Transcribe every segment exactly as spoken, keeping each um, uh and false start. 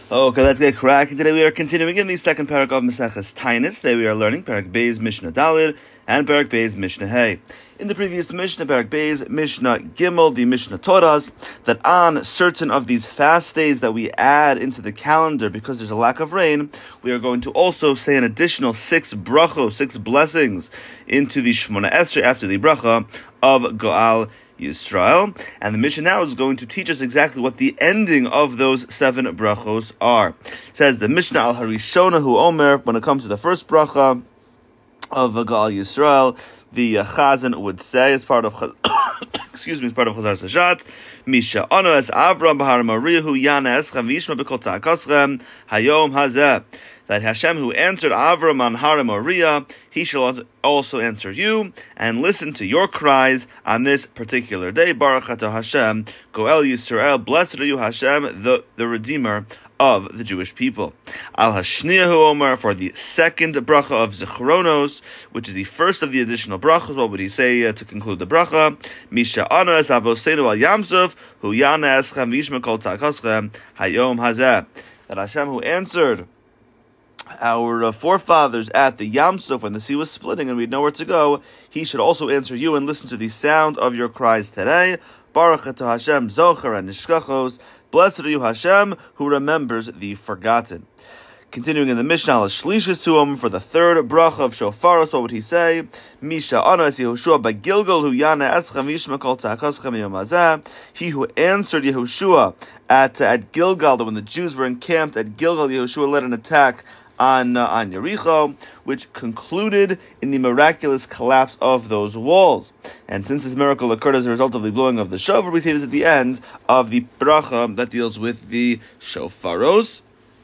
Okay, let's get cracking. Today we are continuing in the second parak of Maseches Taanis. Today we are learning Parak Beis Mishnah Dalid and Parak Beis Mishnah Hey. In the previous Mishnah, Parak Beis Mishnah Gimel, the Mishnah taught us that on certain of these fast days that we add into the calendar because there's a lack of rain, we are going to also say an additional six brachos, six blessings into the Shemona Esrei after the bracha of Goal Yisrael, and the Mishnah now is going to teach us exactly what the ending of those seven brachos are. It says the Mishnah al Harishona hu Omer, when it comes to the first bracha of Goal Yisrael, the uh, Chazan would say as part of excuse me, as part of Chazar Sashat, Misha Ono es Avram Bahar Marihu Yana Eschem Vishma Bekol Ta'akaschem Hayom Hazeh, that Hashem who answered Avram on Har Moriah, he shall also answer you and listen to your cries on this particular day. Baruch atah Hashem, Goel Yisrael, blessed are you Hashem, the, the Redeemer of the Jewish people. Al Hashniyahu Omer, for the second bracha of Zichronos, which is the first of the additional brachas, what would he say uh, to conclude the bracha? Misha Ana es Avosenu al Yamsuf, Hu Yana Eschem Vishma Kol Ta'akaschem Hayom Hazeh, that Hashem who answered our uh, forefathers at the Yam Suf when the sea was splitting and we had nowhere to go, he should also answer you and listen to the sound of your cries today. Baruch atah Hashem Zocher and Nishkachos, blessed are you Hashem who remembers the forgotten. Continuing in the Mishnah, Shlishis Tuom, for the third bracha of Shofaros, what would he say? Misha Anas Yehoshua by Gilgal hu Yana Eschem Vishma Kol Ta'akaschem Yom Hazeh, he who answered Yehoshua at at Gilgal, when the Jews were encamped at Gilgal, Yehoshua led an attack on uh, on Yericho, which concluded in the miraculous collapse of those walls. And since this miracle occurred as a result of the blowing of the shofar, we see this at the end of the bracha that deals with the shofaros.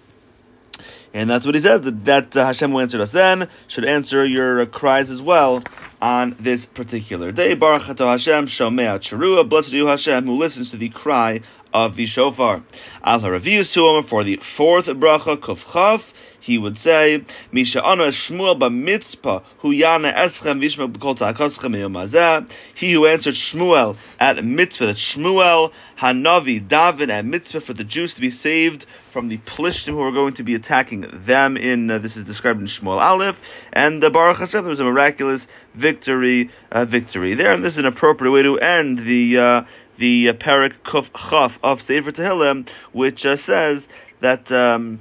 And that's what he says, that, that uh, Hashem who answered us then should answer your uh, cries as well on this particular day. Baruch atah Hashem, Shomea Cherua, blessed are you Hashem, who listens to the cry of the shofar. Al Haravius Tuom, for the fourth bracha, Kuf Chaf, he would say, Misha Ana Shmuel b'mitzpah hu Yana Eschem Vishma B'kol Ta'akaschem Yom Hazeh, he who answered Shmuel at mitzvah, that Shmuel Hanavi David at mitzvah for the Jews to be saved from the Plishtim who are going to be attacking them. In uh, this is described in Shmuel Aleph, and uh, Baruch Hashem, there was a miraculous victory, uh, victory there, and this is an appropriate way to end the uh, the uh, Parak Kuf Chaf of Sefer Tehillim, which uh, says that. Um,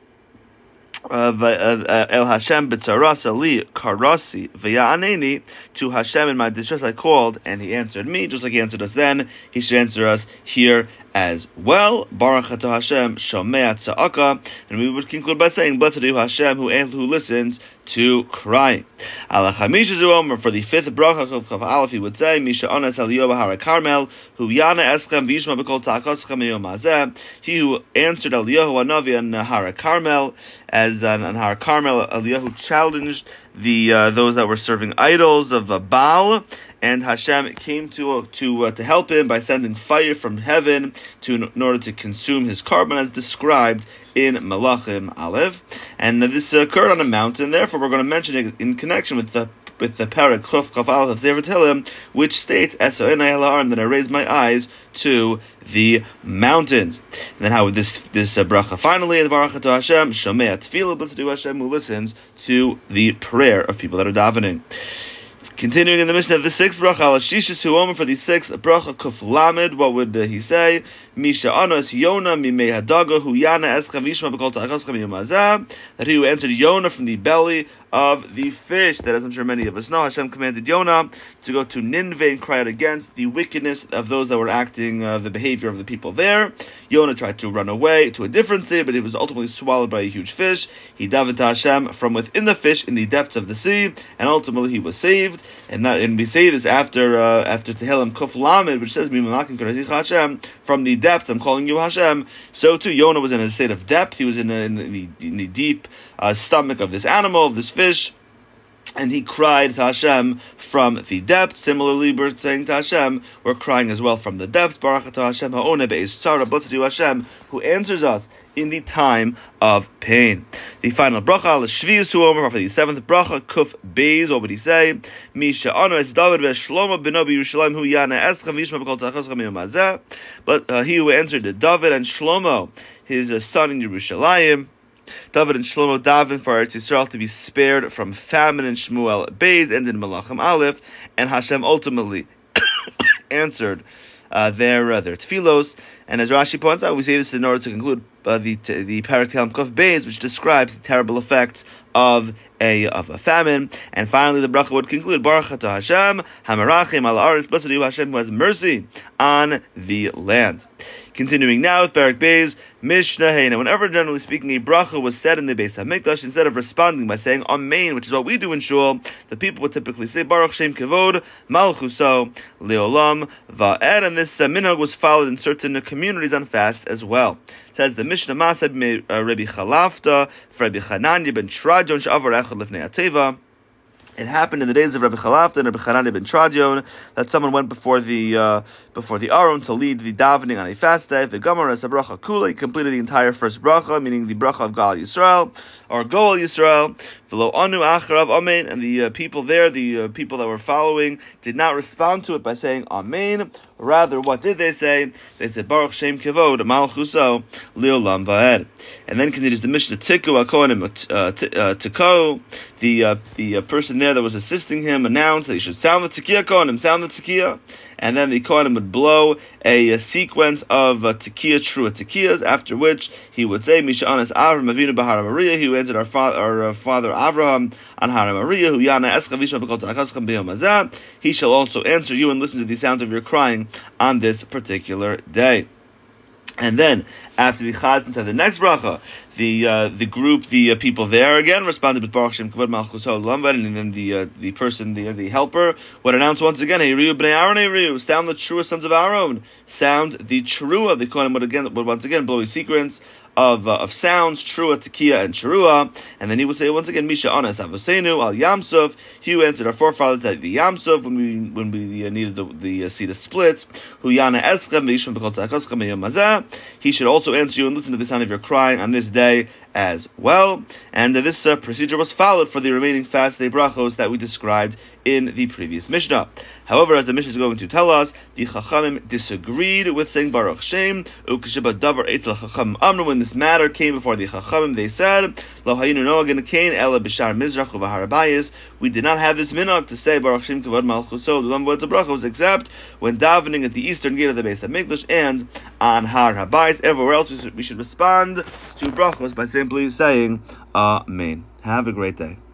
El Hashem b'tzarasa li karasi v'ya'aneni, to Hashem in my distress I called and he answered me. Just like he answered us then, he should answer us here as well. Baruch atah Hashem shomea tza'aka, and we would conclude by saying, blessed are you Hashem who who listens to crying. Al Chamisha Zuomer, for the fifth bracha of Chav Aleph, he would say, Misha Onas Eliyahu Bahar Carmel, hu Yana Eschem Vishma B'kol Ta'akaschem Yom Hazeh, he who answered Eliyahu Hanavi on Har Carmel, as on, on Har Carmel, Eliyahu challenged the uh, those that were serving idols of uh, Baal, and Hashem came to uh, to uh, to help him by sending fire from heaven to in order to consume his carbon, as described in Malachim Aleph. And uh, this occurred on a mountain. Therefore, we're going to mention it in connection with the with the Parak Chuf Chaf Aleph of Sefer Tehillim, which states, "Eso enai el ha'arim," that I raised my eyes to the mountains. And then how would this this uh, bracha finally, the Baruch atah Hashem Shomea Tefillah, blessed are you Hashem who listens to the prayer of people that are davening. Continuing in the Mishnah, the sixth bracha, al Shishis hu Omer, for the sixth bracha Kuf Lamed, what would uh, he say? Misha Anos Yona mimei hadaga hu Yana Eschem Vishma B'kol Ta'akaschem Yom Hazeh, that he who entered Yona from the belly of the fish, that as I'm sure many of us know, Hashem commanded Yonah to go to Nineveh and cry out against the wickedness of those that were acting, uh, the behavior of the people there. Yonah tried to run away to a different sea, but he was ultimately swallowed by a huge fish. He davened to Hashem from within the fish in the depths of the sea, and ultimately he was saved. And, that, and we say this after uh, after Tehillim Kuf Lamed, which says, Hashem, from the depths I'm calling you Hashem. So too, Yonah was in a state of depth. He was in, a, in, the, in the deep uh, stomach of this animal, of this fish, and he cried to Hashem from the depths. Similarly, we're saying to Hashem, we're crying as well from the depths. Baruch atah Hashem ha'oneh be'ez tzara, blessed are you Hashem who answers us in the time of pain. The final bracha, al Shvius hu Omer, for the seventh bracha, Kuf Beis, what would he say? Misha Anu es David ve'Shlomo b'no b'Yerushalayim hu Yana Eschem Vishma B'kol Ta'akaschem Yom Hazeh, but uh, he who answered David and Shlomo, his uh, son in Yerushalayim. David and Shlomo daven for Eretz Yisrael to be spared from famine in Shmuel Beis and in Malachim Aleph, and Hashem ultimately answered uh, their uh, their tefillos. And as Rashi points out, we say this in order to conclude uh, the the Parak Tehillim Kuf Beis, which describes the terrible effects of a of a famine. And finally, the bracha would conclude: Baruch atah Hashem, Hamerachim al Haaretz, blessed are you, Hashem, who has mercy on the land. Continuing now with Parak Beis, Mishnah Hey. Now, whenever, generally speaking, a bracha was said in the Beis HaMikdash, instead of responding by saying Amen, which is what we do in Shul, the people would typically say Baruch Shem Kevod Malchuso Leolam Va'ed, and this uh, minhag was followed in certain uh, communities on fast as well. It says the Mishnah Masad me uh, Rabbi Chalafta, Rabbi Chananya ben Tradion Shavar Echad Lefnei Ateva. It happened in the days of Rabbi Chalafta and Rabbi Chananya ben Tradion that someone went before the uh, before the Aron to lead the davening on a fast day. The Gemara as a bracha kula, he completed the entire first bracha, meaning the bracha of Gal Yisrael or Goal Yisrael. V'lo anu acharav amen, and the uh, people there, the uh, people that were following, did not respond to it by saying amen. Rather, what did they say? They said Baruch Shem Kevod Malchuso Leolam Va'ed. And then continues the Mishnah Tiku Akonim Tiko. The uh, the uh, person there that was assisting him announced that he should sound the Tekiah Kohanim, sound the Tekiah. And then the Kohanim would blow a, a sequence of uh, Tekiah, Trua Tekiyahs, after which he would say, Misha Anas Avram Avinu Bahar Maria, he who entered our, fa- our uh, father Avraham on Har Maria, who Yana Eska Vishma B'kol Ta'akaskam B'yom Hazeh, he shall also answer you and listen to the sound of your crying on this particular day. And then, after the Chazan said the next bracha, the uh, the group, the uh, people there again responded with Baruch Shem Kavod Malchus Lambad, and then the uh, the person, the the helper, would announce once again, Hey Riu Bnei Aaron, Hey Riu, sound the true sons of Aaron, sound the true of the Kohanim would again would once again blow a sequence of uh, of sounds, Trua, Tekiah, and Cherua, and then he would say once again, Misha Anas Avosenu Al Yamsuf. He who answered our forefathers at the Yamsuf when we when we uh, needed the, the uh, see the splits. Hu Yana Eschem Vishma B'Kol Ta'akoschem B'Yom Hazeh. He should also answer you and listen to the sound of your crying on this day as well. And uh, this uh, procedure was followed for the remaining fast day brachos that we described in the previous Mishnah. However, as the Mishnah is going to tell us, the Chachamim disagreed with saying Baruch Shem. When this matter came before the Chachamim, they said, Lo hayinu noagin kain ela b'shar mizrach uv'har habayis. We did not have this minhag to say Baruch Shem kavod malchuso l'lamvod brachos, except when davening at the eastern gate of the Beis HaMikdash and on Har Habayis. Everywhere else, we should, we should respond to brachos by simply saying Amen. Have a great day.